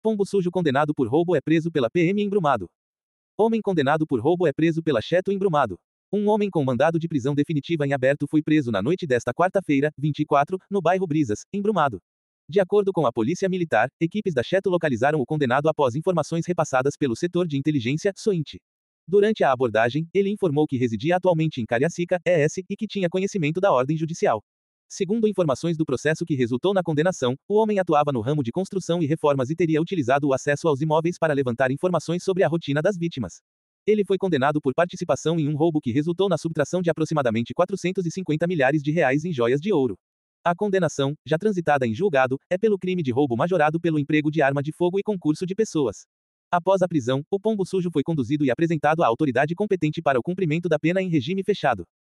Pombo sujo condenado por roubo é preso pela PM em Brumado. Homem condenado por roubo é preso pela Cheto em Brumado. Um homem com mandado de prisão definitiva em aberto foi preso na noite desta quarta-feira, 24, no bairro Brisas, em Brumado. De acordo com a Polícia Militar, equipes da Cheto localizaram o condenado após informações repassadas pelo setor de inteligência, SOINT. Durante a abordagem, ele informou que residia atualmente em Cariacica, ES, e que tinha conhecimento da ordem judicial. Segundo informações do processo que resultou na condenação, o homem atuava no ramo de construção e reformas e teria utilizado o acesso aos imóveis para levantar informações sobre a rotina das vítimas. Ele foi condenado por participação em um roubo que resultou na subtração de aproximadamente 450 milhares de reais em joias de ouro. A condenação, já transitada em julgado, é pelo crime de roubo majorado pelo emprego de arma de fogo e concurso de pessoas. Após a prisão, o pombo sujo foi conduzido e apresentado à autoridade competente para o cumprimento da pena em regime fechado.